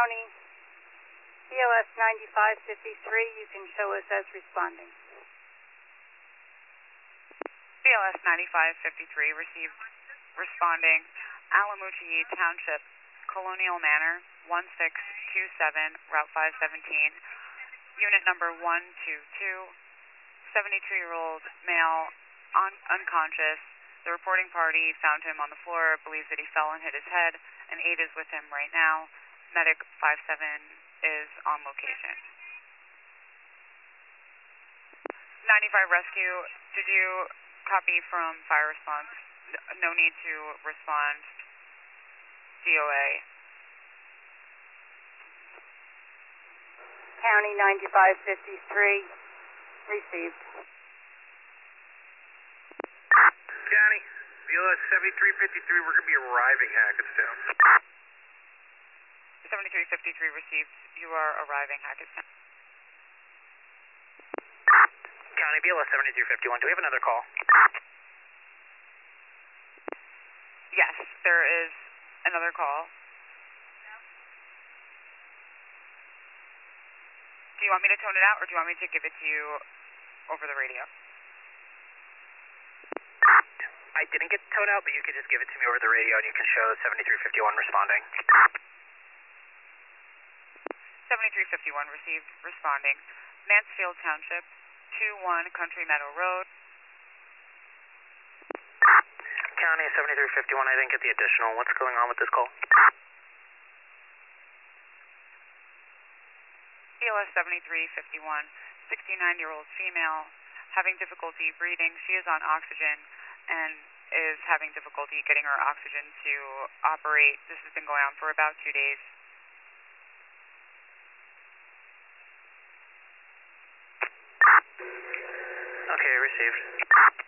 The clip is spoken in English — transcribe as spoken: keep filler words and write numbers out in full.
County, B O S ninety-five fifty-three, you can show us as responding. B O S ninety-five fifty-three received responding, Alamuchee Township, Colonial Manor, one six two seven, Route five seventeen, unit number one two two, seventy-two-year-old male, un unconscious. The reporting party found him on the floor, believes that he fell and hit his head. An aide is with him right now. Medic five seven is on location. ninety-five Rescue, did you copy from fire response? No need to respond. D O A. County ninety-five fifty-three, received. County, B O S seventy-three fifty-three, we're going to be arriving Hackettstown. seventy-three fifty-three received. You are arriving Hackettstown. County, B L S seventy-three fifty-one, do we have another call? Yes, there is another call. Do you want me to tone it out, or do you want me to give it to you over the radio? I didn't get the tone out, but you could just give it to me over the radio and you can show seventy-three fifty-one responding. seventy-three fifty-one received, responding. Mansfield Township, two one Country Meadow Road. County seventy-three fifty-one, I didn't get the additional. What's going on with this call? B L S seventy-three fifty-one, sixty-nine-year-old female, having difficulty breathing. She is on oxygen and is having difficulty getting her oxygen to operate. This has been going on for about two days. Okay, received.